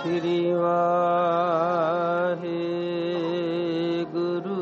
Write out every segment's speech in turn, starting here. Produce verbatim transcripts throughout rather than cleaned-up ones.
ਸ੍ਰੀ ਵਾਹਿਗੁਰੂ।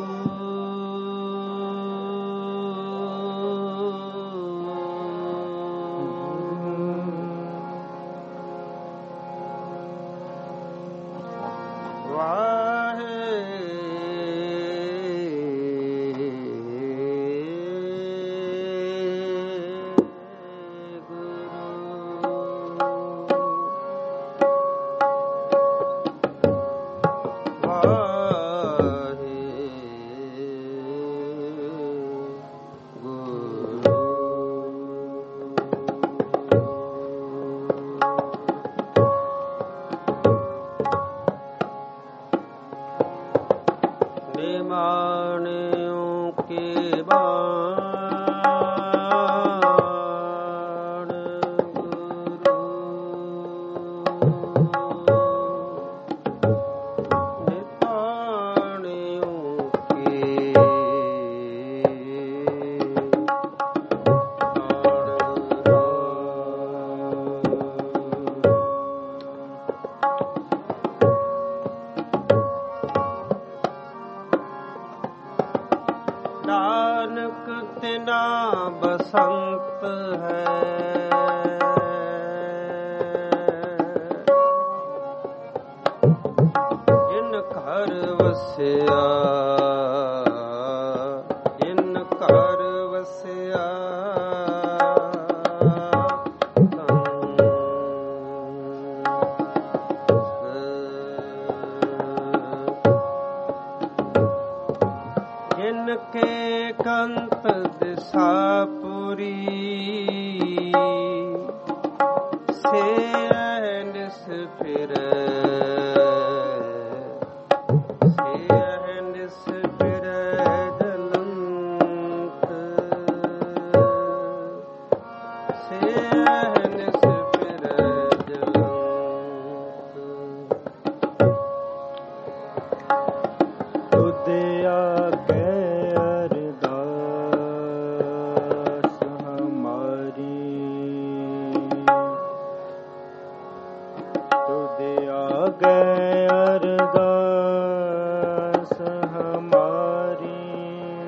ਨਾਨਕ ਤਿਨਾ ਬਸੰਤ ਹੈ, ਜਿਨ ਘਰ ਵਸਿਆ, ਜਿਨ ਘਰ ਵਸਿਆ ਜਿਨ ਕੇ ਕੰਤ ਦਿਸਾ ਪੁਰੀ, ਸੇ ਅਹਨਿਸ ਫਿਰੈ, ਸੇ ਅਹਨਿਸ ਫਿਰੈ ਜਲੰਤ, ਸੇ ਅਹਨਿਸ ਫਿਰੈ ਜਲੰਤ। ਤੁਧ ਆਗੇ ਗਏ ਅਰਦਾਸ ਹਮਾਰੀ,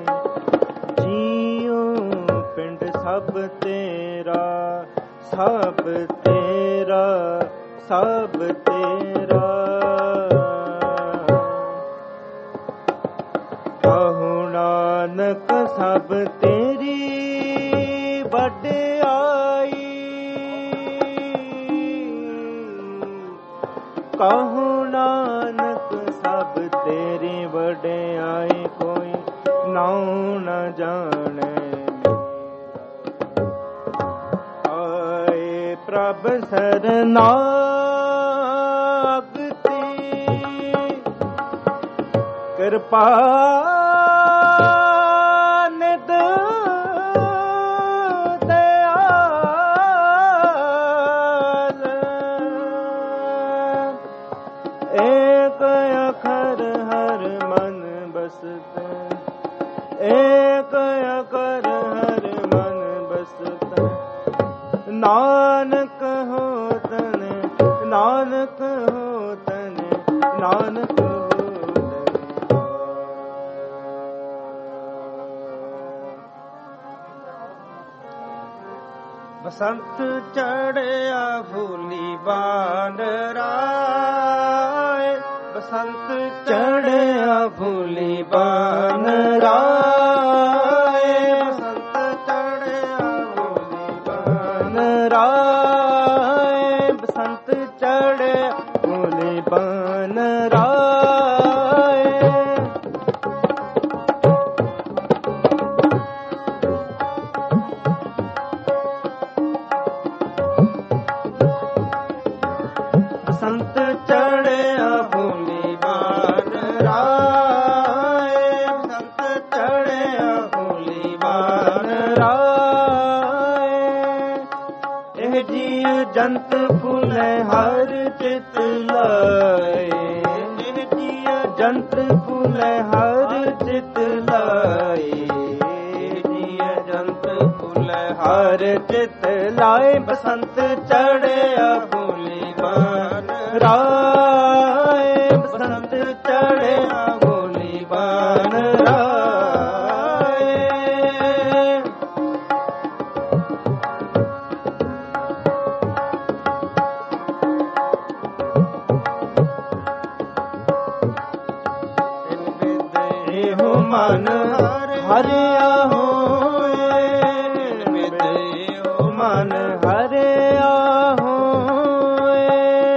ਜੀਉ ਪਿੰਡ ਸਭ ਤੇਰਾ, ਸਭ ਤੇਰਾ, ਸਭ ਤੇਰਾ। ਕਹੋ ਨਾਨਕ ਸਭ ਤੇਰੀ ਵਡਿਆਈ, ਕਹੋ ਨਾਨਕ ਸਭ ਤੇਰੀ ਵਡਿਆਈ, ਕੋਈ ਨਾਉ ਨ ਜਾਣੈ। ਆਏ ਪ੍ਰਭ ਸਰਨਾਗਤੀ, ਕਿਰਪਾ ਨਿਧ ਏਕ ਅਖਰ ਹਰ ਮਨ ਬਸਤ, ਏਕ ਅਖਰ ਹਰ ਮਨ ਬਸਤ। ਨਾਨਕ ਹੋਤਨ, ਨਾਨਕ ਹੋਤਨ, ਨਾਨਕ ਹੋਤਨ। ਬਸੰਤ ਚੜਿਆ ਫੂਲੀ ਬਾਂਦਰਾ, ਬਸੰਤ ਚੜਿਆ ਫੂਲੀ ਬਾਂਦਰਾ, ਬਸੰਤ ਚੜਿਆ ਫੂਲੀ ਬਾਂਦਰਾ, ਬਸੰਤ ਚੜਿਆ ਫੂਲੀ ਬਾਂਦਰਾ। ਬਸੰਤ ਚੜਿਆ ਫੂਲੀ ਬਾਂਦਰਾ, ਬਸੰਤ ਚੜਿਆ ਫੂਲੀ ਬਾਂਦਰਾ। ਇਹ ਜੀਅ ਜੰਤ ਫੁੱਲੇ ਹਰ ਚਿਤ ਲਾਏ, ਇਹ ਜੀਅ ਜੰਤ ਫੁੱਲੇ ਹਰ ਚਿਤ ਲਾਏ, ਜੀਅ ਜੰਤ ਫੁੱਲੇ ਹਰ ਚਿਤ ਲਾਏ। ਬਸੰਤ ਚੜਿਆ ਫੂਲੀ ਬਾਂਦਰਾ, ਰਾਏ ਬਸੰਤ ਚੜਿਆ ਭੋਲੀ ਬਾਨ ਰਾਏ। ਇਹੋ ਮਨ ਹਰਿਆ ਹੋਏ, ਬਿਦ ਇਹੋ ਮਨ ਹਰਿਆ ਹੋਏ,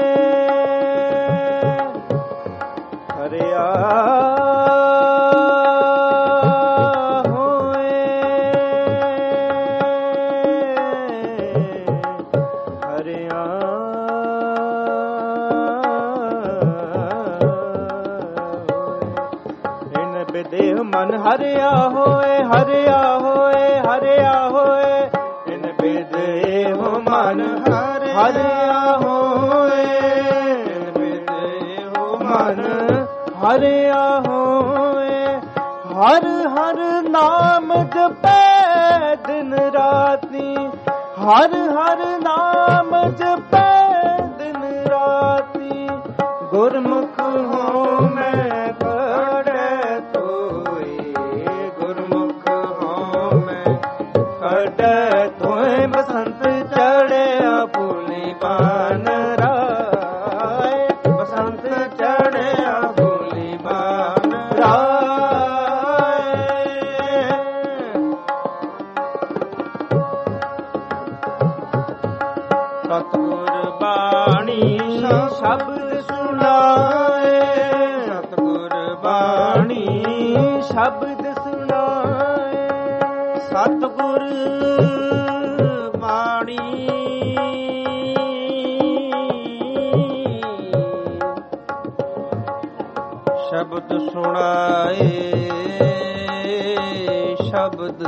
ਹਰਿਆ ਹੋਏ, ਹਰਿਆ ਦੇਹ ਮਨ ਹਰਿਆ ਹੋਏ, ਹਰਿਆ ਹੋਏ, ਹਰਿਆ ਹੋਏ, ਇਨ ਬਿਦ ਇਹੋ ਮਨ ਹਰਿਆ ਹੋਏ, ਇਨ ਬਿਦ ਇਹੋ ਮਨ ਹਰਿਆ ਹੋਏ। ਹਰ ਹਰ ਨਾਮ ਜਪੈ ਦਿਨ ਰਾਤੀ, ਹਰ ਹਰ ਨਾਮ ਜਪੈ ਦਿਨ ਰਾਤੀ, ਗੁਰਮੁਖ ਹੋ ਮੈਂ ਬਸੰਤ ਚੜਿਆ ਭੋਲੀ ਬਾਨ ਰਾਏ, ਬਸੰਤ ਚੜਿਆ ਭੋਲੀ ਬਾਨ ਰਾਏ। ਸਤਿਗੁਰ ਬਾਣੀ ਸ਼ਬਦ ਸੁਣਾਏ, ਸਤਿਗੁਰ ਬਾਣੀ ਸ਼ਬਦ ਸੁਣਾਏ, ਸਤਿਗੁਰ ਸ਼ਬਦ ਸੁਣਾਏ, ਸ਼ਬਦ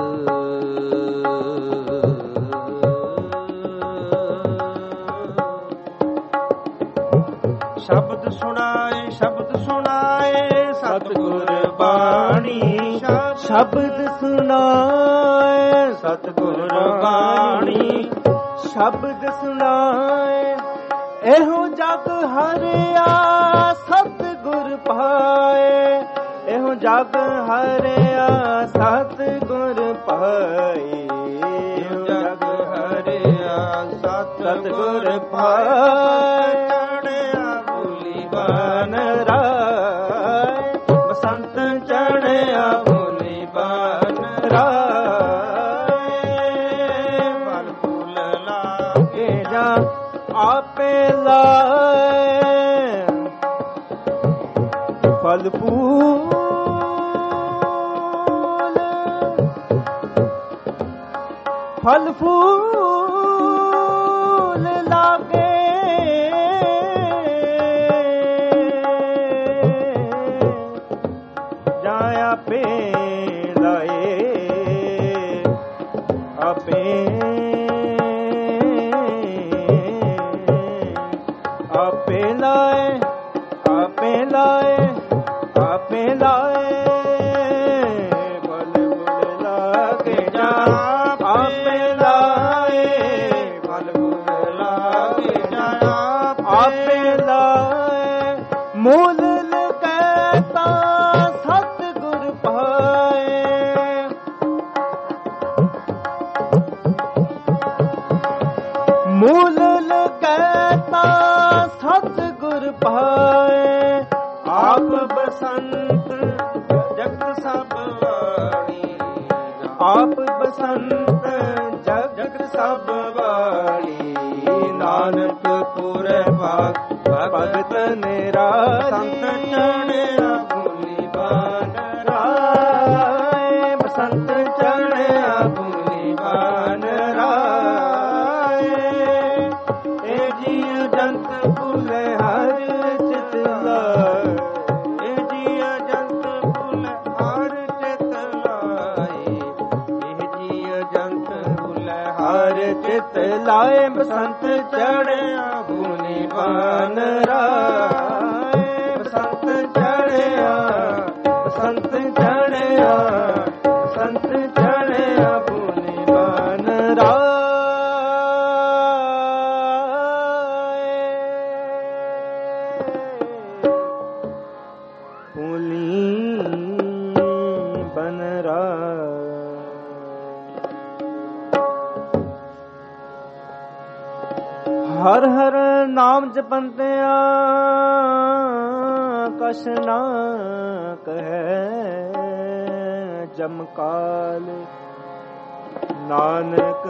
ਸ਼ਬਦ ਸੁਣਾਏ, ਸ਼ਬਦ ਸੁਣਾਏ, ਸਤਿਗੁਰ ਬਾਣੀ ਸ਼ਬਦ ਸੁਣਾਏ, ਸਤਿਗੁਰ ਬਾਣੀ ਸ਼ਬਦ ਸੁਣਾਏ। ਇਹੋ ਜਗ ਹਰਿਆ ਸਤਿਗੁਰ ਪਾਏ, ਇਹੋ ਜਗ ਹਰਿਆ ਸਤਿਗੁਰ ਪਾਏ, ਇਹੋ ਜਗ ਹਰਿਆ ਸਤਿਗੁਰ ਪਾਏ। ਚੜਿਆ ਭੋਲੀ ਬਾਨ ਰਾਏ, ਬਸੰਤ ਚੜਿਆ ਭੋਲੀ ਬਾਨ ਰਾਏ। ਫਲ ਫੁੱਲ ਲਾ ਕੇ ਜਾ ਆਪੇ ਲਾਏ, ਫਲ ਫੂਲ ਫਲ ਫੂਲ ਲਾਗੇ, ਜਾਂ ਆਪੇ ਲਾਏ, ਆਪੇ ਆਪੇ ਲਾਏ, ਆਪੇ ਲਾਏ, ਆਪੇ ਲਾਏ, ਫਲ ਫੁੱਲ ਲਾਗੇ ਜਾ ਆਪੇ ਲਾਏ, ਫਲ ਫੁੱਲ ਲਾਗੇ ਜਾ ਆਪੇ ਲਾਏ। ਮੂਲ ਲਕੈਤਾ ਸਤਿਗੁਰ ਪਾਏ, ਮੂਲ ਲਕੈਤਾ ਸਤਿਗੁਰ ਪਾਏ। ਆਪ ਬਸੰਤ ਜਗਤ ਸਭ ਵਾਣੀ, ਆਪ ਬਸੰਤ ਜਗਤ ਸਭ ਵਾਣੀ, ਨਾਨਕ ਪੁਰੈ ਭਾਗ ਭਗਤ ਨਿਰਾਜੀ। ਚੜਿਆ ਭੋਲੀ ਬਾਨ ਰਾਏ, ਬਸੰਤ ਚੜਿਆ ਭੋਲੀ ਬਾਨ ਰਾਏ। ਇਹ ਜੀਵ ਜੰਤ ਭੁਲੇ ਹਰ ਚਿਤ ਲਾਏ, ਇਹ ਜੀਵ ਜੰਤ ਭੁਲੇ ਹਰ ਚਿਤ ਲਾਏ, ਇਹ ਜੀਵ ਜੰਤ ਭੁਲੇ ਹਰ ਚਿਤ ਲਾਏ। ਬਸੰਤ ਚੜਿਆ ਭੋਲੀ ਬਾਨ ਰਾਏ, ਬਸੰਤ ਚੜਿਆ, ਬਸੰਤ ਚੜਿਆ, ਬਸੰਤ ਚੜਿਆ ਭੋਲੀ ਬਾਨ ਰਾਏ। ਹਰ ਹਰ ਨਾਮ ਜਪੰਤਿਆ ਕਛ ਨਾ ਕਹੈ ਜਮ ਕਾਲ ਨਾਨਕ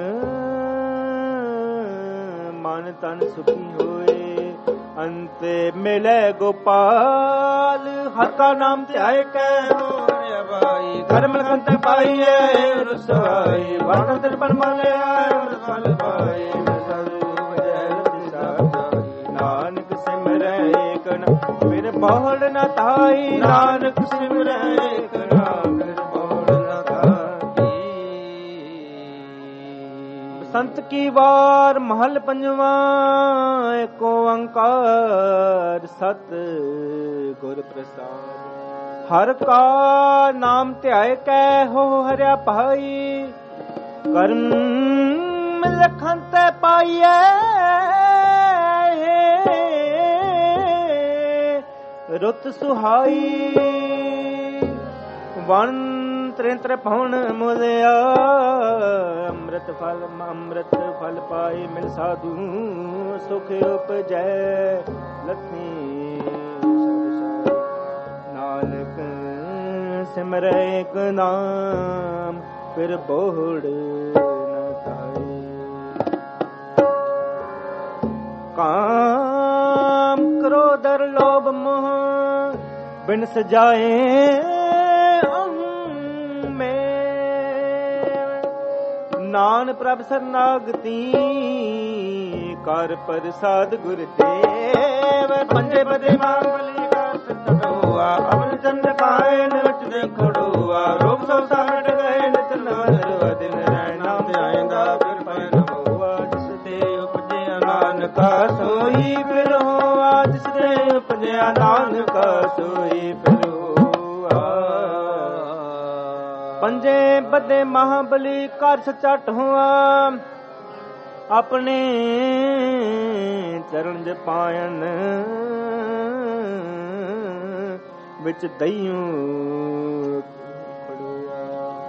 ਮਨ ਤਨ ਸੁਖੀ ਹੋਏ ਅੰਤੇ ਮਿਲੇ ਗੋਪਾਲ। ਹਰ ਕਾ ਨਾਮ ਧਿਆਏ ਕੈ ਹੋਰਿ ਬਾਈ ਘਰ ਮਲਕਨ ਤੇ ਪਾਈਏ ਰਸਵਾਈ ਵਾਟਨ ਤੇ ਪਰ ਮਲੇ ਆਏ ਫਲ ਪਾਏ ਨਾਨਕ ਸਿਮਰੈ ਏਕ ਨਾਮ ਫਿਰ ਬਹੁੜ ਨ ਧਾਈ ਨਾਨਕ ਸਿਮਰੈ ਏਕ ਨਾਮ ਫਿਰ ਬਹੁੜ ਨ ਧਾਈ। ਬਸੰਤ ਕੀ ਵਾਰ ਮਹਲ ਪੰਜਵਾ ਏਕ ਓੰਕਾਰ ਸਤ ਗੁਰ ਪ੍ਰਸਾਦ। ਹਰ ਕਾ ਨਾਮ ਧਿਆਏ ਕੈ ਹੋ ਹਰਿਆ ਭਾਈ ਕਰਮ ਲਖਨ ਤੇ ਪਾਈਐ ਰੁੱਤ ਸੁਹਾਈ। ਵਣ ਤ੍ਰਿੰਤਰ ਭਵਨ ਮੁਲਿਆ ਅੰਮ੍ਰਿਤ ਫਲ ਅੰਮ੍ਰਿਤ ਫਲ ਪਾਏ ਮਿਲ ਸਾਧੂ ਸੁਖ ਉਪਜੈ ਲਖੀ। ਨਾਨਕ ਸਿਮਰੈ ਏਕ ਨਾਮ ਫਿਰ ਬੋੜ ਨ ਧਾਈ। ਕਾਮ ਕ੍ਰੋਧ ਅਰ ਲੋਭ ਮੋਹ ਬਿਨ ਸਜਾਏ ਨਾਨ ਪ੍ਰਭ ਸਰਨਾਗਤੀ ਕਰ ਪ੍ਰਸਾਦ ਗੁਰ ਦੇਵ। ਪੰਜੇ ਬਦੇ ਮਾਂਗਲੀ ਕਰ ਤੜੋਆ ਅਮਰ ਚੰਦ ਪਾਏ ਨਚ ਦੇ ਖੜੋਆ ਰੋਗ ਸਭ ਸਾਮਟ ਗਏ ਨਿਤ ਨਦਰ ਦਿਨ ਰਹਿ ਨਾਮ ਆਇਂਦਾ ਫਿਰ ਪੈਨ ਹੋਆ ਜਿਸ ਤੇ ਉਪਜਿਆ ਨਾਨਕਾ ਸੋਈ ਫਿਰ ਹੋਆ ਜਿਸ ਤੇ ਉਪਜਿਆ ਨਾਨਕਾ ਸੋਈ ਫਿਰ ਹੋਆ। ਪੰਜੇ ਬਦੇ ਮਹਾਬਲੀ ਕਰ ਸਚਟ ਹੋਆ ਆਪਣੇ ਚਰਨ ਜ ਪਾਇਨ ਵਿੱਚ ਦਈਓ ਖੜਿਆ।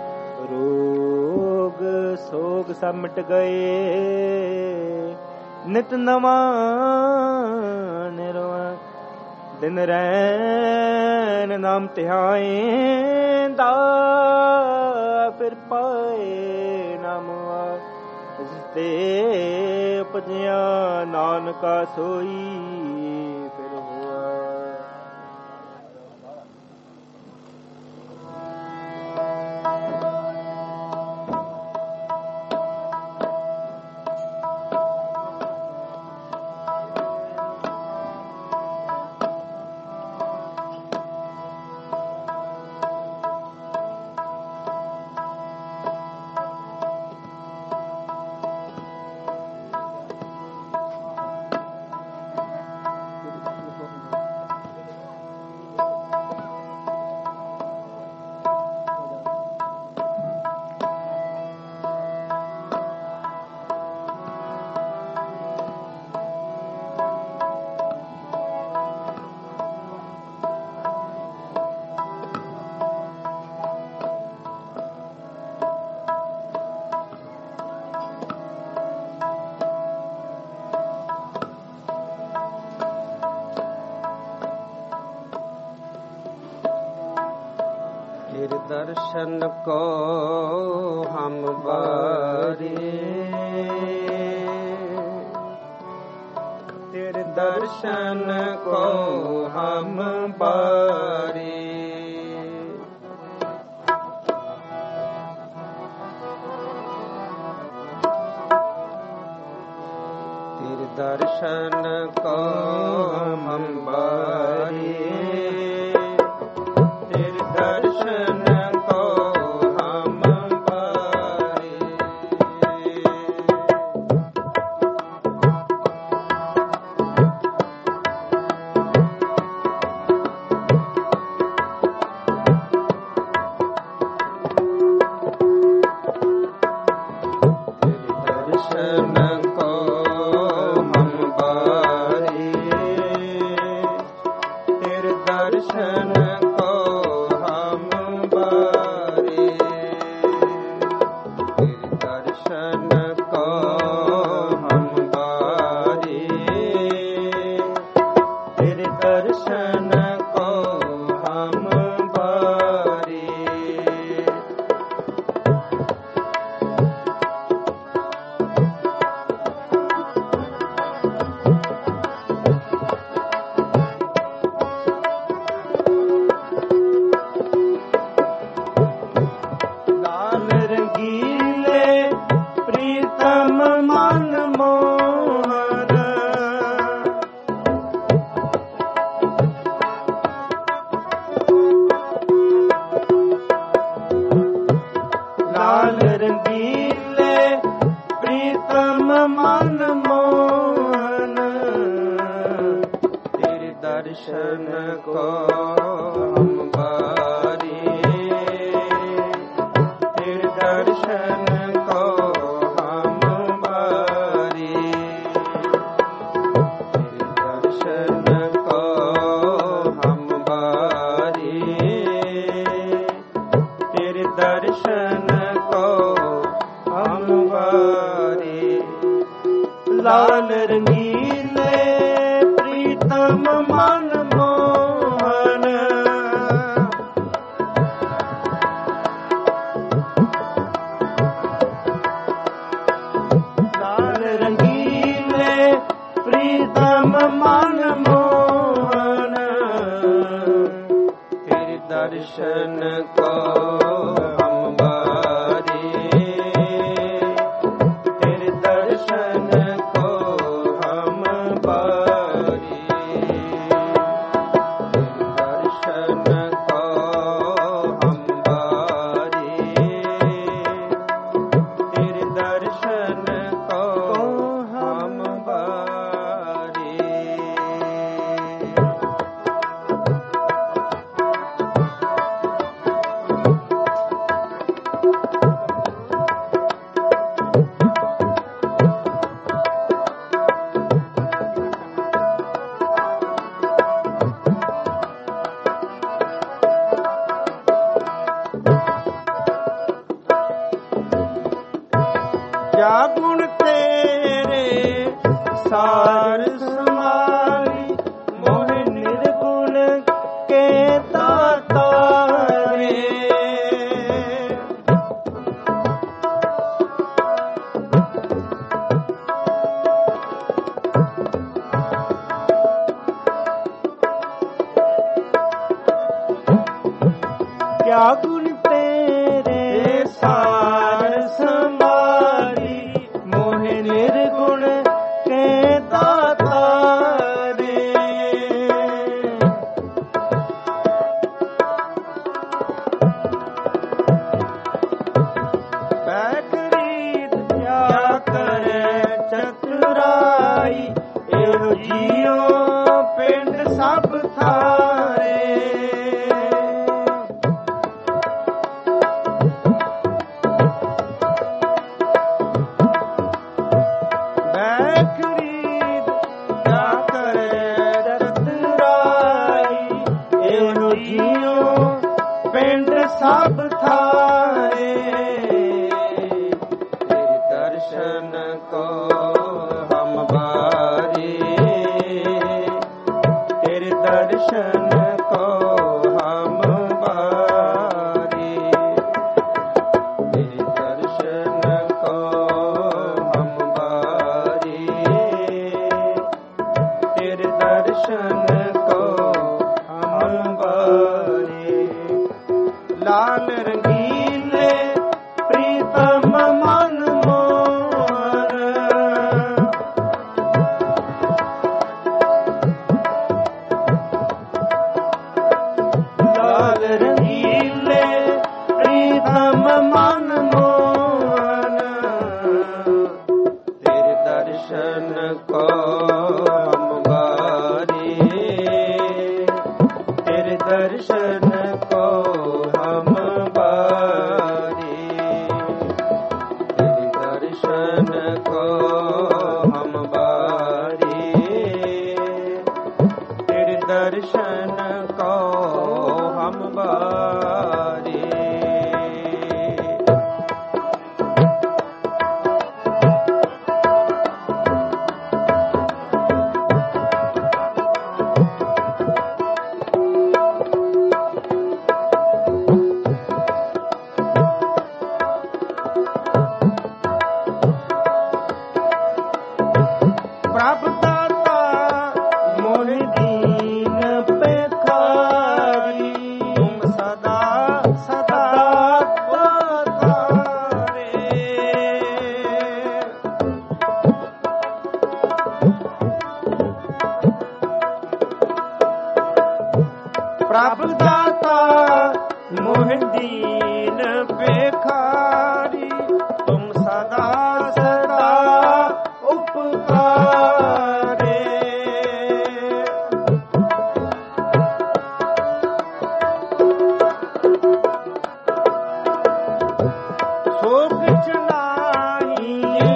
ਰੋਗ ਸੋਗ ਸਭ ਮਿਟ ਗਏ ਨਿਤ ਨਵਾਂ ਨਿਰਵਾ ਦਿਨ ਰੈਨ ਨਾਮ ਧਿਆਏਂਦਾ ਫਿਰ ਪਾਏ ਨਾਮ ਜਿਸ ਤੇ ਉਪਜਿਆ ਨਾਨਕਾ ਸੋਈ ਫਿਰ ਹੋਆ। दर्शन को हम बारे तेरे दर्शन को हम बारे तेरे दर्शन को हम बारे तेरे दर्शन दर्शन को हम बारे रंगीले प्रीतम मन मोहन, तेरे दर्शन को हम बारी, तेरे दर्शन को हम बारी, तेरे दर्शन को हम बारी, तेरे दर्शन को हम बारी। लाल रंगीले प्रीतम मन मोहन, लाल रंगीले प्रीतम मन मोहन, तेरे दर्शन को हम बारी, तेरे दर्शन को हम बारी, तेरे दर्शन को हम बारी, तेरे दर्शन को हम बारी। क्या गुण तेरे सार समारी, मोह निर्गुण के दाता रे। क्या गुण तेरे सार समारी, मोह निर्गुण के दाता रे। बैखरीद क्या करे चतुराई, एहो जियो पिंड सब थारे। बैखरीद क्या करे चतुराई, एहो जियो पिंड सब थारे। तेरे दर्शन को हम बारी, तेरे दर्शन को हम बारी, तेरे दर्शन को हम बारी, तेरे दर्शन को हम बारी। लाल रंगीले प्रीतम मन मोहन, लाल रंगीले प्रीतम मन मोहन, तेरे दर्शन को हम बारी, तेरे दर्शन को हम बारी, तेरे दर्शन को हम बारी, तेरे दर्शन को हम बारी। सो किछ नाही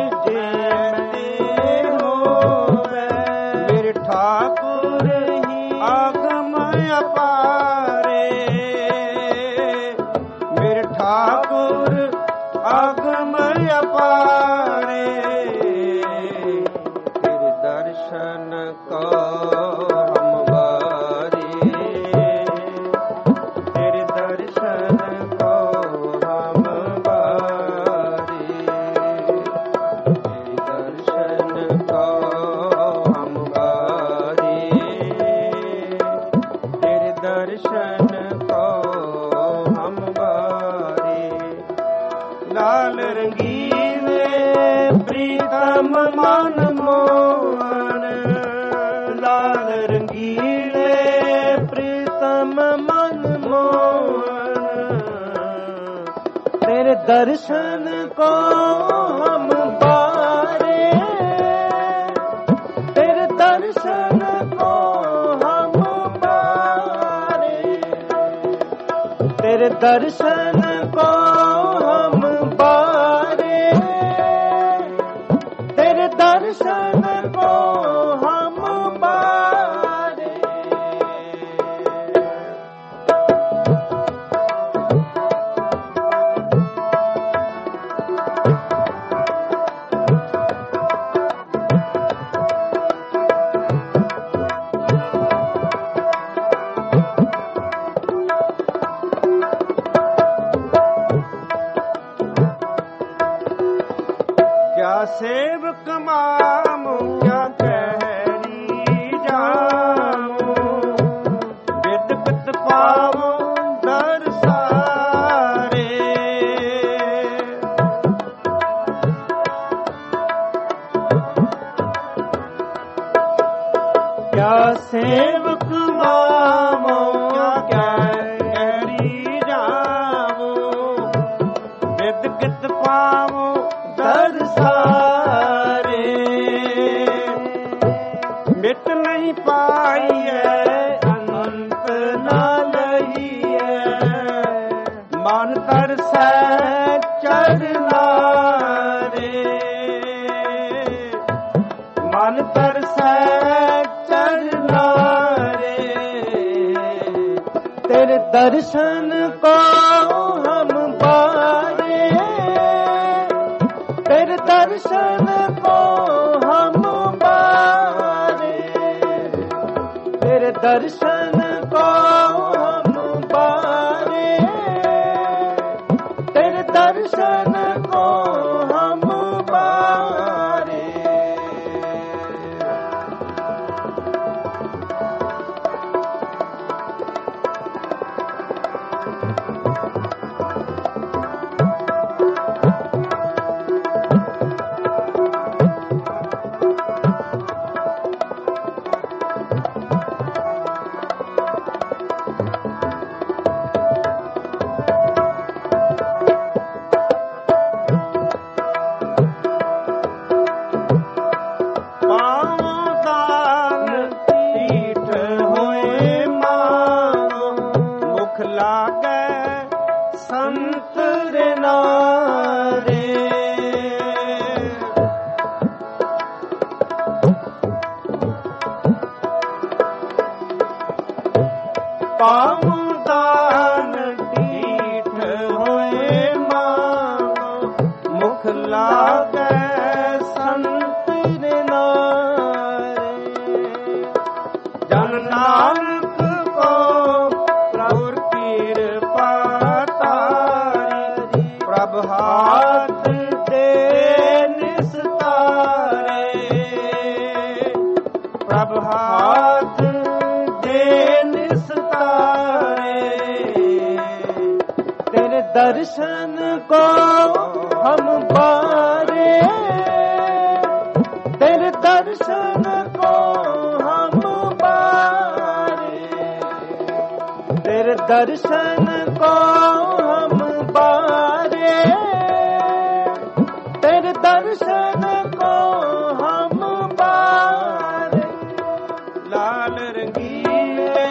जेते होवे। मेरे ठाकुर ही आगम अपारे, मेरे ठाकुर आगम अपारे। तेरे दर्शन को हम बारे, तेरे दर्शन को हम बारे, तेरे दर्शन को हम बारे, तेरे दर्शन को हम बारे। लाल रंगीले प्रीतम मन मोहन, लाल रंगीले प्रीतम मन मोहन। तेरे दर्शन को हम बारे, तेरे दर्शन को हम बारे, तेरे दर्शन को हम बारे, तेरे दर्शन को हम बारे। क्या सेवक मामो, क्या कहरी जामो, विद पित पावो दर सारे। क्या सेवक मामो, क्या कहरी जामो, विद पित पावो दर सारे। मिट नहीं पाई है अंत न लही है, मन तरसै चरना रे, मन तरसै चरना रे। तेरे दर्शन को हम बारे, तेरे दर्शन को हम बारे, तेरे दर्शन को हम बारे, तेरे दर्शन को हम बारे। पावदान टीठ होए मांगो, मुख लागे संत नारे। जन नानक को प्रभु कृपा तारी, प्रभु हाथ दे निस्तारे, प्रभु हाथ दे निस्तारे। तेरे दर्शन को हम बारे, तेरे दर्शन को हम बारे, तेरे दर्शन को हम बारे, तेरे दर्शन को हम बारे। लाल रंगीले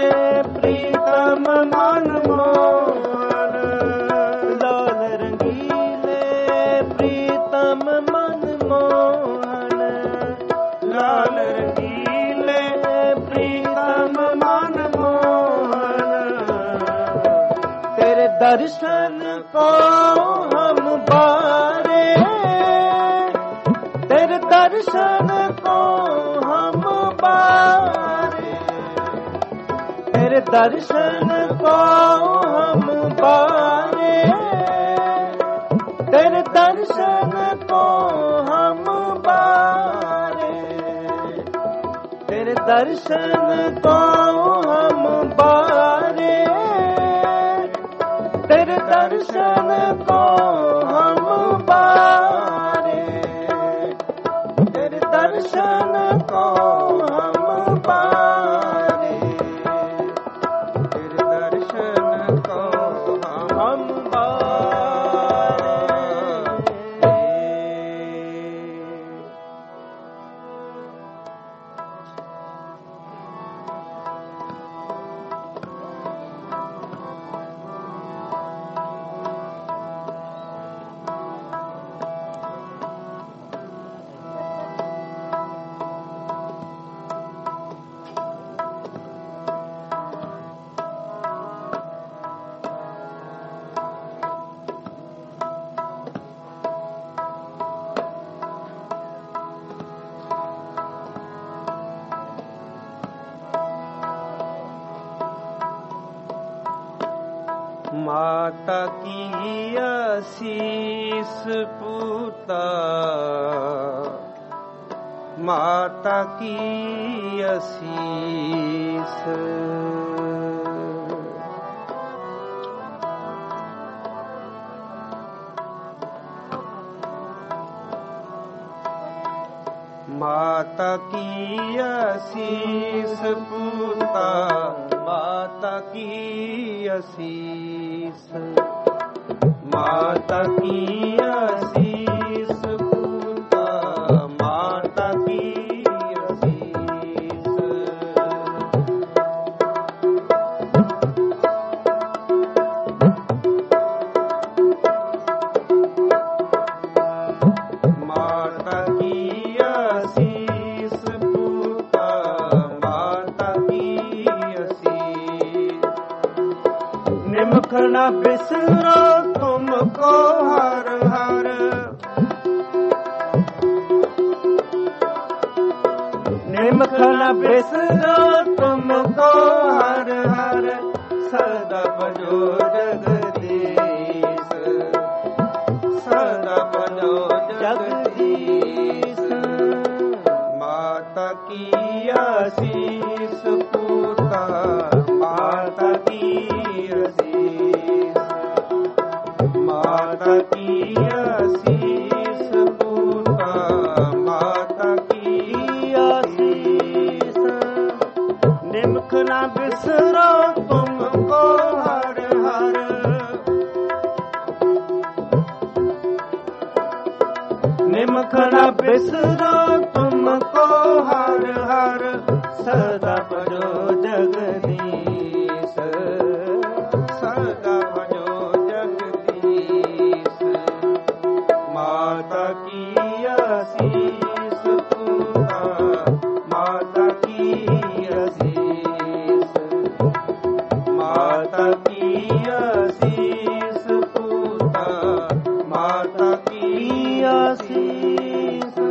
प्रीतम मन मोहन, लाल रंगीले दर्शन को हम बारे, तेरे दर्शन को हम बारे, तेरे दर्शन को हम बारे, तेरे दर्शन को हम बारे, तेरे दर्शन को हम बारे, तेरे दर्शन को हम बारे, तेरे दर्शन को हम बारे, तेरे दर्शन को हम बारे। माता की आशीष पूता, माता की आशीष, माता की आशीष पूता, माता की आशीष, माता की आशीष पूता, माता की आशीष, माता की आशीष पूता, माता की आशीष। निमखना बिसरो तुमको हर हर, निमखना बिसरो तुमको हर हर, सदा बजो जगदीश, सदा बजो जगदीश। माता की आशीष पूता, माता की आशीष, माता की आशीष पूता, माता की आशीष। निमखना बिसरो तुमको हर हर, निमखना बिसरो तुमको हर हर, सदा बजो जगदीश, सदा बजो जगदीश। माता की आशीष पूता, माता की आशीष, माता की आशीष पूता, माता की आशीष।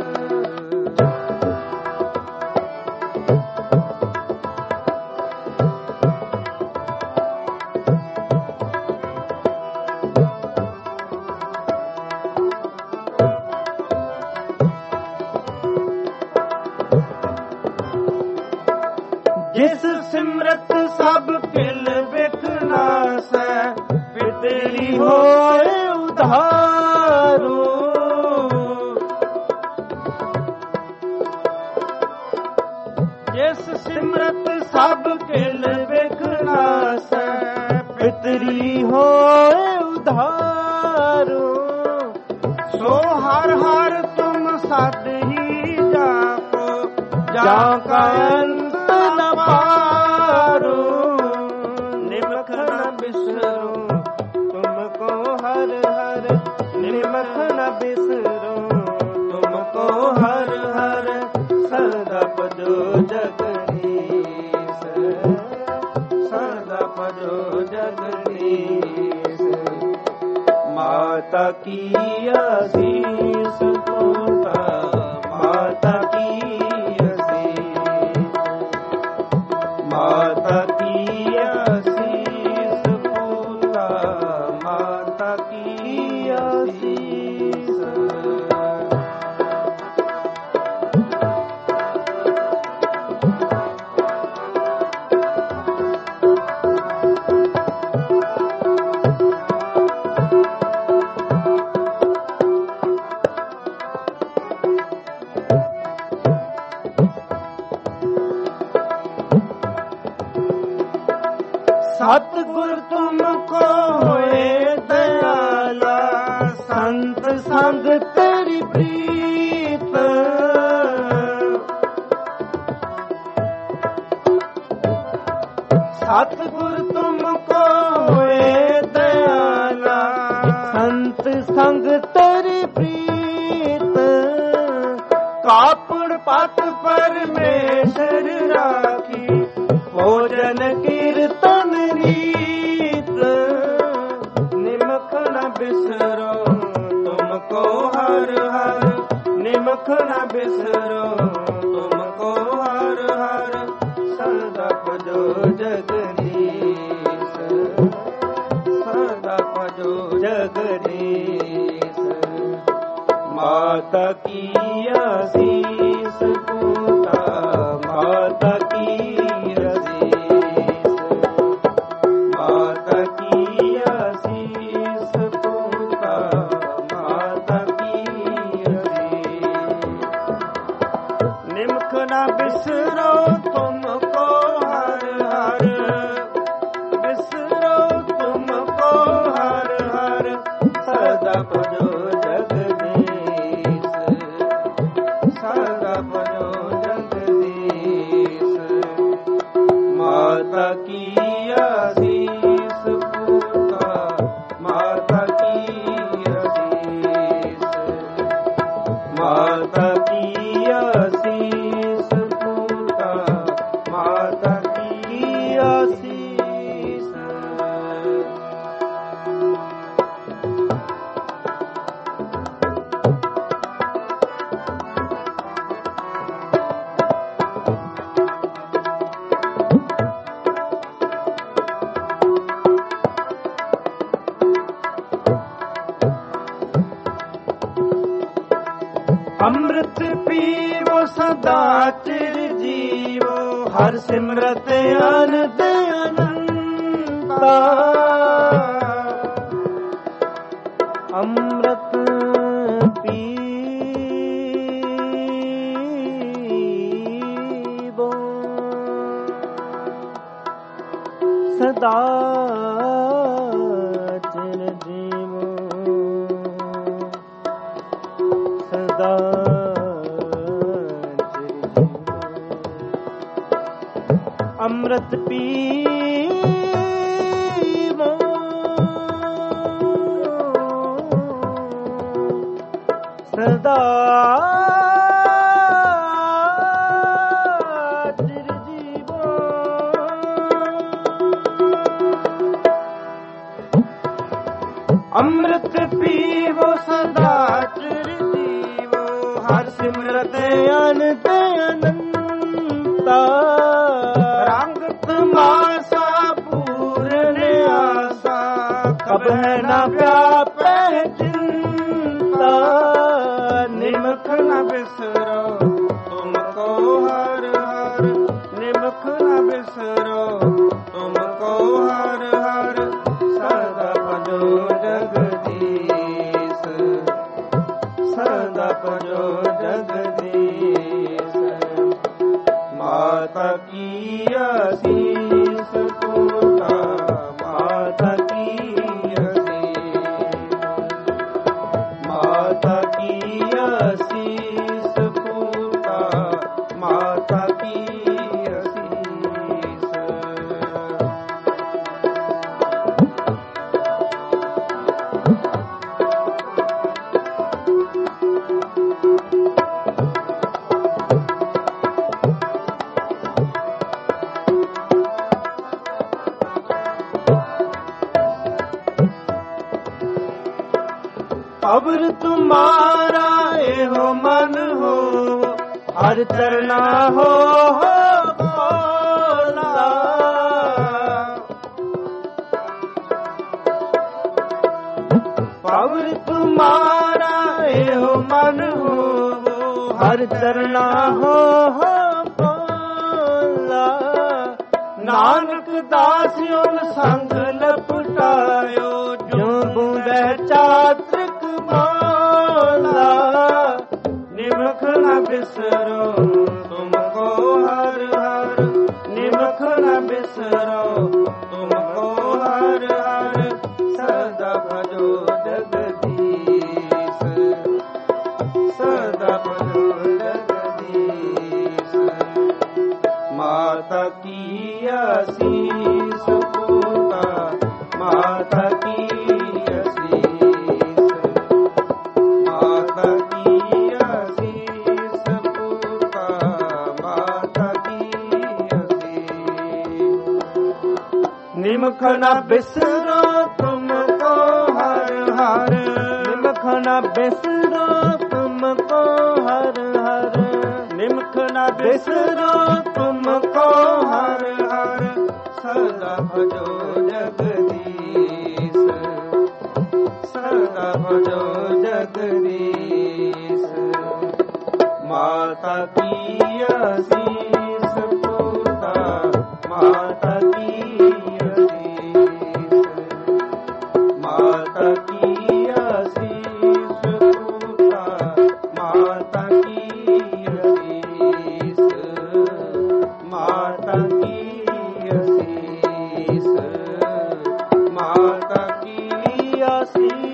जिस सिमरत सब किल बिखनास, पितरी होए उधारो। जिस सिमरत सब किल बिखनास, पितरी होए उधारो। सो हर हर तुम सद ही जाको, जाका अंत न पारो। निमखना बिसरो तुमको हर हर, निमखना बिसरो तुमको हर हर, सदा बजो जगदीश, सदा बजो जगदीश। आशीष पूता माता की आशीष, माता की आशीष पूता माता की आशीष। सतगुर तुमको होए दयाला, संत संग तेरी प्रीत। सतगुर तुमको होए दयाला, संत संग तेरी प्रीत। कापड़ पात परमेश्वर राखी, भोजन कीर्तन रीत। निमख न बिसरो तुमको हर हर, निमख न बिसरो तुमको हर हर। सदा भजो जगदीश, सदा भजो जगदीश। माता की आशीष पूता माता की आशीष, माता की आशीष पूता माता की आशीष। निमख न बिसरो तुमको हर हर, बिसरो तुमको हर हर। सदा भजो जगदीश, सदा भजो जगदीश। माता की आशीष पूता माता की आशीष, माता की आशीष पूता माता की आशीष। अमृत पीवो सदा चिर जीवो, हर सिमरत आनंद अनंता। अमृत पीवो सदा चिर जीवो, सदा अमृत पीवो सदा चिर जीवो। अमृत पीवो सदा चिर जीवो, हर सिमरत अनंत अनंता। रंगत मासा पूर्ण आशा, कब है न व्यापे चिंता। निमख न बिसरो तुमको हर हर, निमख न बिसरो तुमको हर हर। सदा भजो जगदीश, सदा भजो जगदीश। माता की आशीष पूता माता की आशीष, माता की आशीष पूता माता की आशीष। तुम्हारा एहो मन हो, हर चरना हो बोला। पवर तुम्हारा एहो मन हो, हर चरना हो बोला। नानक दासियों संग लपटायो, जो बूंदे चातृक बोला। निमख न बिसरो तुमको हर हर, निमख न बिसरो तुमको हर हर। सदा भजो जगदीश, सदा भजो जगदीश। माता की आशीष पूता, माता की आशीष, माता की आशीष पूता, माता की आशीष। निमख न बिसरो तुमको हर हर, निमख न बिसरो तुमको हर हर। निमख न बिसरो तुमको हर हर। सदा भजो जगदीश, सदा भजो जगदीश। माता की आशीष पूता, माता की आशीष, माता की आशीष पूता, माता की आशीष, माता की आशीष, माता की आशीष।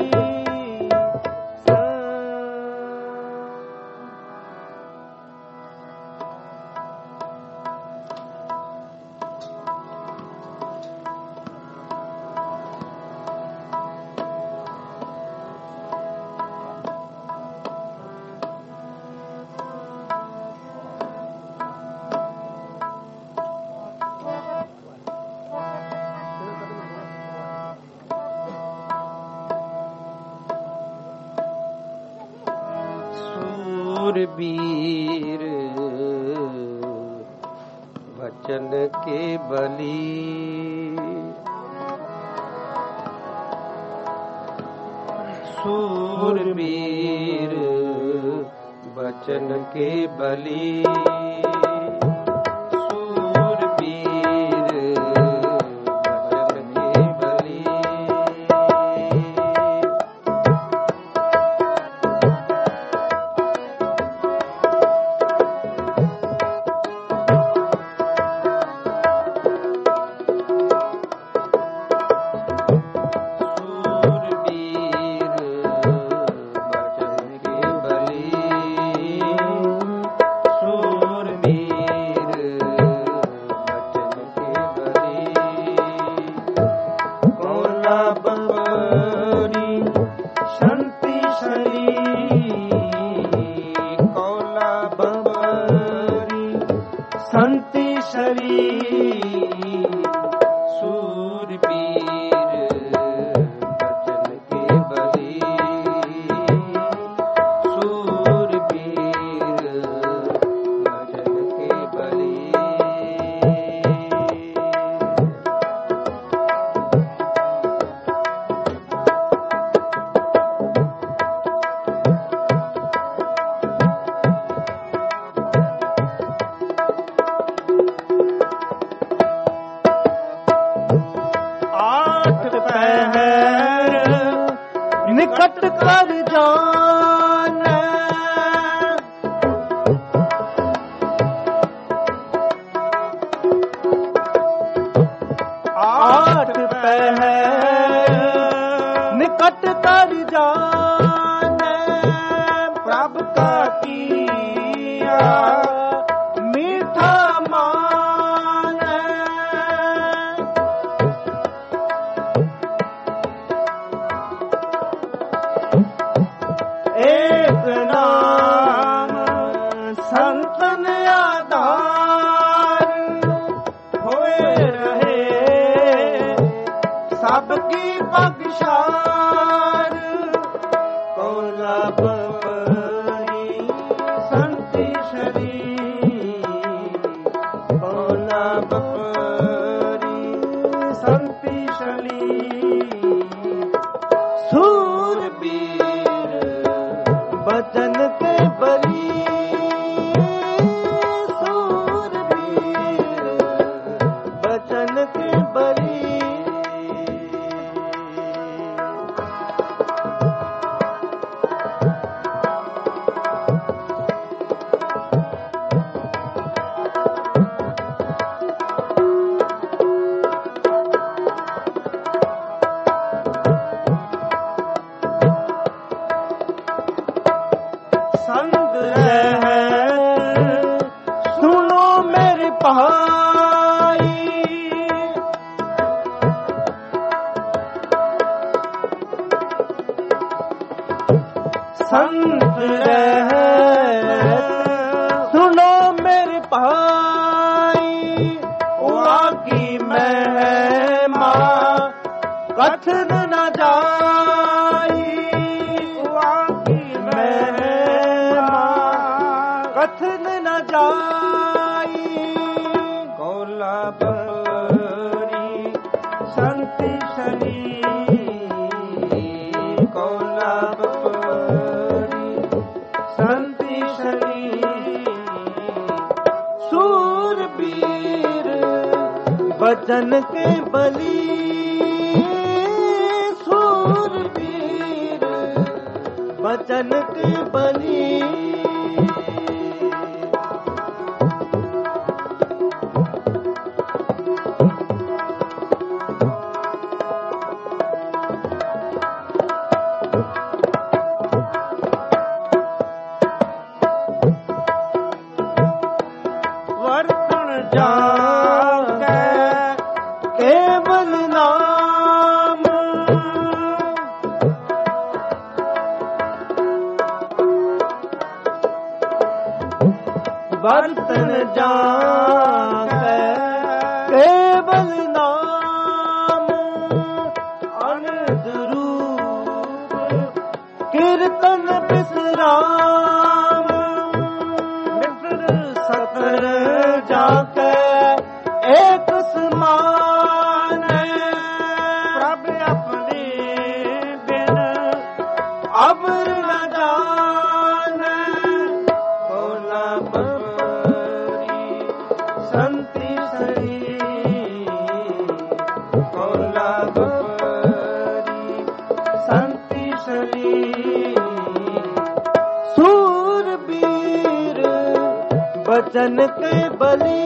वीर वचन के बली, सूरवीर वचन के बली। निकट कर जान आठ पहर निकट कर जान प्रभु का किया मीठा मान एक नाम संतन आधार होए रहे सबकी बख्शार कोला बपरी संति शरीर कौला बपरी संति शरीर सूरबीर बचन के बली सूरबीर बचन के बली संग रहत सुनो मेरे भाई संत रहत सुनो मेरे भाई वाकी महिमा कथन न जाई वाकी महिमा कथन न जाई कौला बपरी संति शरीर कौला बपरी संति शरीर सूरबीर बचन के बली सूरबीर बचन के बली वर्तन जाके केवल नाम वर्तन जाके केवल नाम अनंत रूप कीर्तन विश्राम मित्र सतर जाके एक समान प्रभ अपने बिन अमर न जाने कौला बपरी संति शरीर कौला बपरी संति शरीर सूरबीर बचन के बली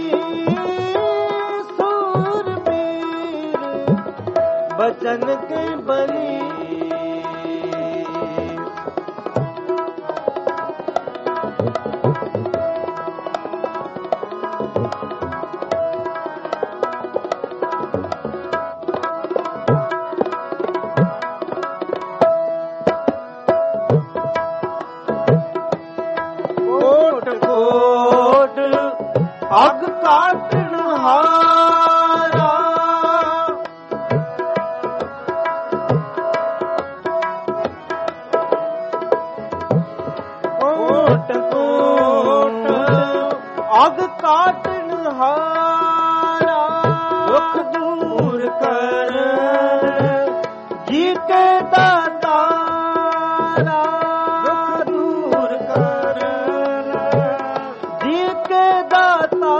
सूरबीर बचन के बली कोट कोट अग काटन हारा कोट कोट अग काटन हारा दुख दूर कर जी के दातारा दुख दूर कर जी के दातारा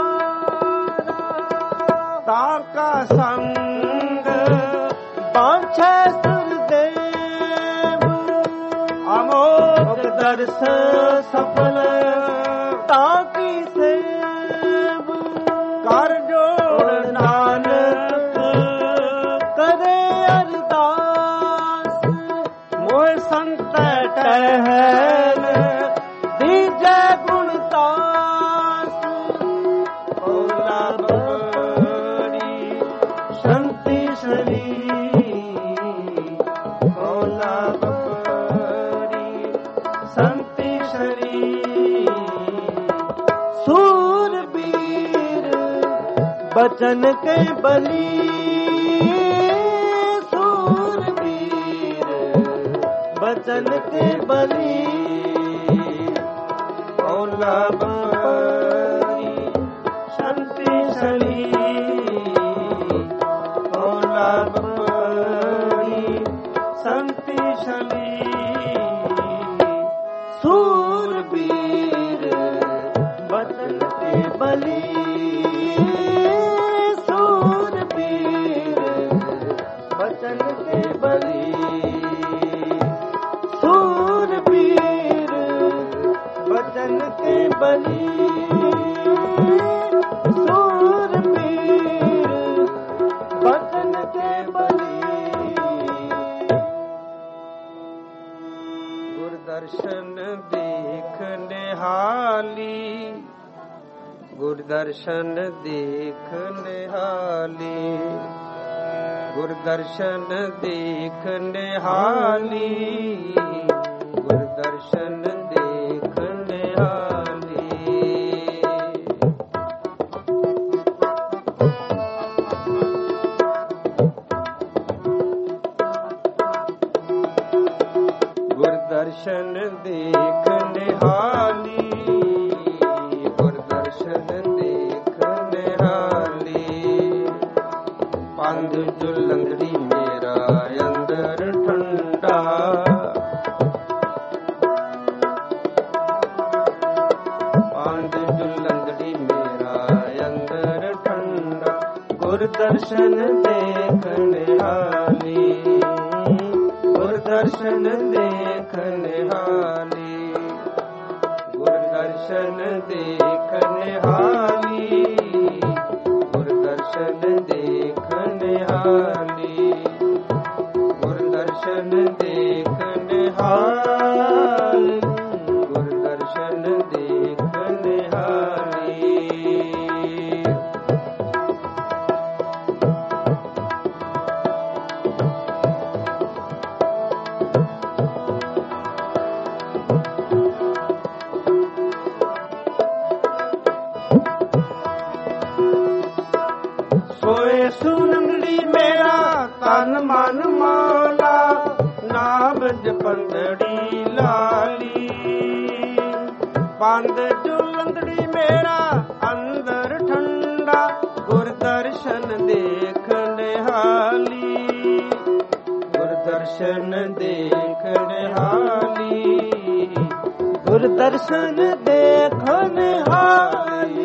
ताका संग बांछे सुरदेव अमोघ दर्श सफल ताकी सेव कर जोड़ नानक करे अरदास मोह संत टहल दीजे गुणतास कौला बपरी संति शरीर कौला बपरी संति शरीर सूरबीर बचन के बली सूरबीर बचन के बलि ओला बपरी शांति शली ओला बपरी शांति शली सूरबीर बचन के बलि सूरबीर बचन के बलि सूरबीर बचन के बलि सूरबीर बचन के बलि गुरदर्शन देख निहाली गुरदर्शन देख निहाली गुरदर्शन देख निहाली गुरदर्शन देख निहाली गुरदर्शन देख निहाली गुरदर्शन देख निहाली पंध जुलंगड़ी मेरा अंदर ठंडा पंध जुलंगड़ी मेरा अंदर ठंडा गुरदर्शन देख निहाली गुरदर्शन देख निहाली गुरदर्शन देख निहाली गुरदर्शन देख निहाली गुरदर्शन देख निहाली गुरदर्शन देख निहाली सोए सुनंगड़ी मेरा तन मन माला नाम जपंदड़ी लाली पंध जुलंदड़ी मेरा अंदर ठंडा गुरदर्शन देख निहाली गुरदर्शन देख निहाली गुरदर्शन देख निहाली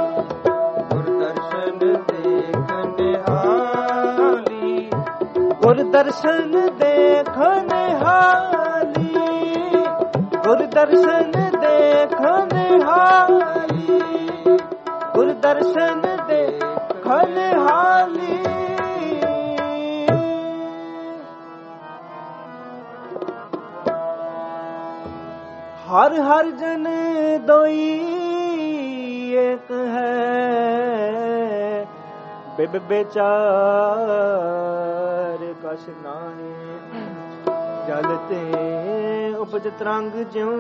गुरदर्शन देख निहाली गुरदर्शन देख निहाली गुरदर्शन देख निहाली हर हर जन दोई एक है बिब बेचार कश नाहे जलते उपज तरंग ज्यों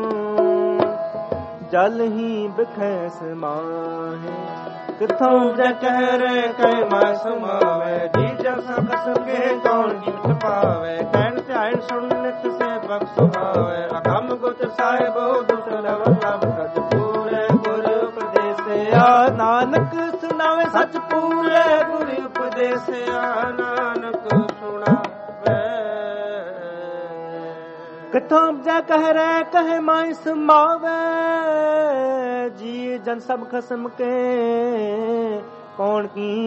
जल ही बिखै समाहे किथों जा कह रे कह मा समावे जी जब सब सुखे कौन जीत पावे कहन ध्यान सुन नित से बख्श सुभावे अकम गुत साहिब दुसर वल्लभ सच पूरे गुरु उपदेश आ नानक सुनावे सच पूरे गुरु उपदेश आ नानक सुनावे किथों जा कह रे कह माई समावे जी जन सब खसम के कौन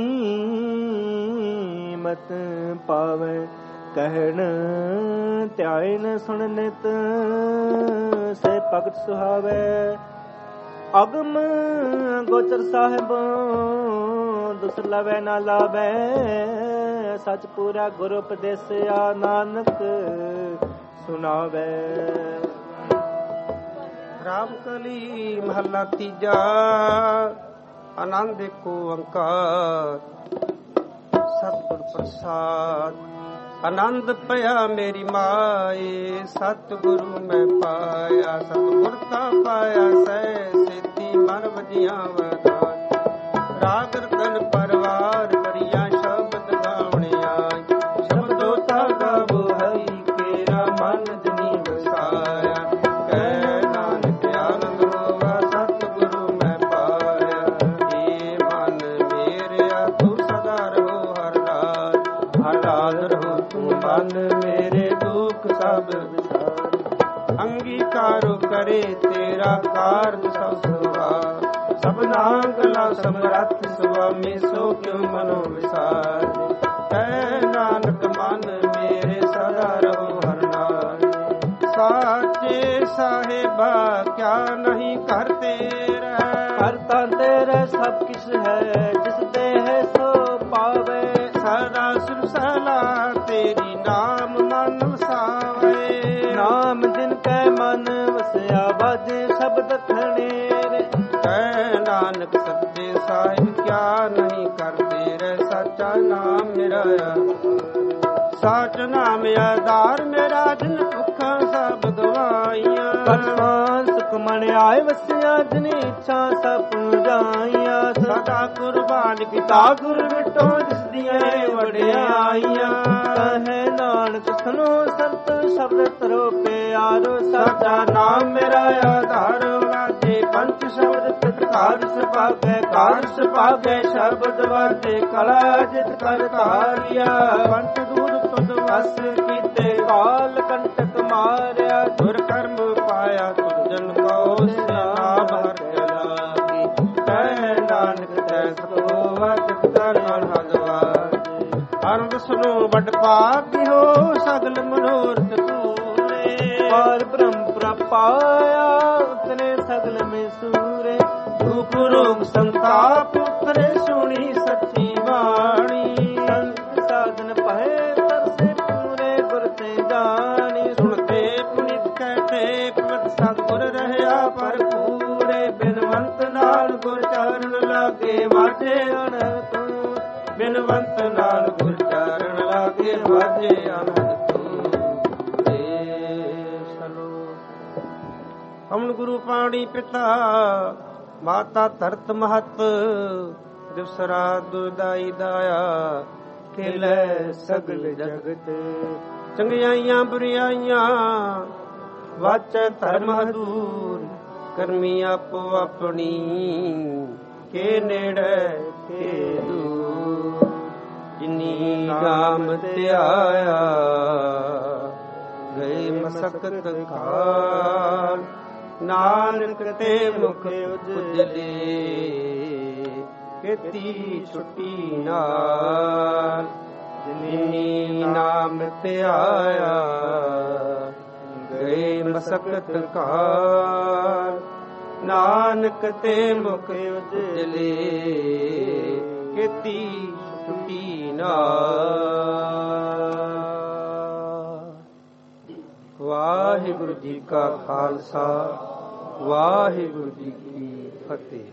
कीमत पावे कहन त्यायन सुन नित से भगत सुहावे अगम गोचर साहिब दुसलवे ना लावे सच पूरा गुरु उपदेश आ नानक सुनावे। रामकली महला तीजा आनंद को अंकार सतगुर प्रसाद आनंद पया मेरी माए सतगुरु मैं पाया सतगुर का पाया सै सेती मर वजिया वधान राग रतन परवार करिया शब्द गावने आय शब्दों ता गावो हरि केरा मन ਕਾਰੁ ਕਰੇ ਤੇਰਾ ਕਾਰਜ ਸਭ ਸੁਭਾ ਸਭਨਾ ਗਲਾ ਸਮਰੱਥ ਸੁਆਮੀ ਸੋ ਕਿਉ ਮਨੋ ਵਿਸਾਰ ਕਹਿ ਨਾਨਕ ਮਨ ਮੇਰੇ ਸਦਾ ਰਹੋ ਹਰਿ ਨਾਮ ਸਾਚੇ ਸਾਹਿਬਾ ਕਿਆ ਨਹੀਂ ਕਰ ਤੇਰਾ ਕਰਤਾ ਤੇਰਾ ਸਭ ਕਿਛ ਹੈ ਜਿਸ ਦੇਹ ਸੋ ਪਾਵੇ ਸਦਾ ਸੁਰਸਲਾ ਤੇਰੀ ਨਾਮ ਮਨ ਵਸਾਵੇ ਨਾਮ ਜਿਨ ਕੈ ਮਨ ਵਸਿਆ ਬਾਜੇ ਸ਼ਬਦ ਖਣੇਰੇ ਕਹਿ ਨਾਨਕ ਸੱਚੇ ਸਾਹਿਬ ਕਿਆ ਨਹੀਂ ਕਰਦੇ ਰਹਿ ਸੱਚਾ ਨਾਮ ਮੇਰਾ ਸਾਚ ਨਾਮ ਆਧਾਰ ਮੇਰਾ ਜਿਨ ਭੁੱਖਾਂ ਸਭ ਗਵਾਈਆਂ ਪਰਮਾਨ ਸੁਖ ਮਨ ਆਏ ਵਸਿਆ ਜਿਨ ਇੱਛਾ ਸਭ ਪੁਜਾਈਆਂ ਸਦਾ ਕੁਰਬਾਨ ਕੀਤਾ ਗੁਰ ਮਿਟੋ ਜਿਸ ਦੀਆਂ ਵਡਿਆਈਆਂ ਕਹੇ ਨਾਨਕ ਸੁਨੋ ਸੰਤ ਸ਼ਬਦ ਤਰੋ ਪਿਆਰੋ ਸੱਚਾ ਨਾਮ ਮੇਰਾ ਆਧਾਰ ਵਾਜੇ ਪੰਚ ਸ਼ਬਦ ਤਿਤ ਕਾਰ ਸੁਭਾਗੈ ਕਾਰ ਸੁਭਾਗੈ ਸ਼ਬਦ ਵਾਜੇ ਕਲਾ ਜਿਤ ਕਰ ਧਾਰਿਆ ਪੰਚ ਦੂਰ ਤੁਧ ਵਸ ਕੀਤੇ ਕਾਲ ਕੰਟਕ ਮਾਰਿਆ ਦੁਰ ਕਰਮ ਪਾਇਆ ਤੁਧ ਜਨ ਕੋ ਸਿਆਬ ਹਰਿ ਲਾਗੀ ਕਹਿ ਨਾਨਕ ਤੈ ਸਤੋ ਵਤ ਕਰ ਨਾਲ ਹਦਵਾਜੀ ਅਰੰਦ ਸੁਨੋ ਬਟ ਭਾਗਿਓ ਸਗਲ ਮਨੋਰਥ ਪੂਰੇ ਪਰ ਬ੍ਰਹਮ ਪ੍ਰਪਾਇਆ ਉਤਨੇ ਸਗਲ ਮੇ ਸੂਰੇ ਦੁਖ ਰੋਗ ਸੰਤਾਪ ਉਤਰੇ ਸੁਣੀ ਸੱਚੀ ਬਾਣੀ ਸੰਤ ਸਾਧਨ ਪਹੇ ਤਰਸੇ ਪੂਰੇ ਗੁਰ ਤੇ ਜਾਣੀ ਸੁਣਤੇ ਪੁਨਿਤ ਕਹਤੇ ਪਵਤ ਸਤਿਗੁਰ ਰਹਿਆ ਪਰ ਪੂਰੇ ਬਿਨਵੰਤ ਨਾਲ ਗੁਰ ਚਰਨ ਲਾਗੇ ਵਾਜੇ ਅਨੰਦ ਤੂੰ ਬਿਨਵੰਤ ਨਾਲ ਗੁਰ ਚਰਨ ਲਾਗੇ ਵਾਜੇ ਅਨੰਦ ਤੂੰ ਹਮਨ ਗੁਰੂ ਪਾਣੀ ਪਿਤਾ ਮਾਤਾ ਧਰਤ ਮਹਤ ਦਿਵਸ ਰਾਤ ਦੁਦਾਈ ਦਾਇਆ ਖੇਲੇ ਸਗਲ ਜਗਤ ਚੰਗਿਆਈਆਂ ਬੁਰਿਆਈਆਂ ਵਾਚੈ ਧਰਮ ਹਦੂਰ ਕਰਮੀ ਆਪੋ ਆਪਣੀ ਕੇ ਨੇੜੇ ਕੇ ਦੂਰ ਜਿਨੀ ਨਾਮ ਤੇ ਆਇਆ ਗਏ ਮਸਕਤ ਕਾਲ ਨਾਨਕ ਤੇ ਮੁਖ ਉਜਲੇ ਕੀਤੀ ਛੁੱਟੀ ਨਾਲ ਜਿਨੀ ਨਾਮ ਤੇ ਆਇਆ ਗਏ ਮਸਕਤ ਕਾਲ ਨਾਨਕ ਤੇ ਮੁਖ ਉਜਲੇ ਕੀਤੀ ਛੁੱਟੀ ਨਾਲ। ਵਾਹਿਗੁਰੂ ਜੀ ਕਾ ਖਾਲਸਾ ਵਾਹਿਗੁਰੂ ਜੀ ਕੀ ਫਤਿਹ।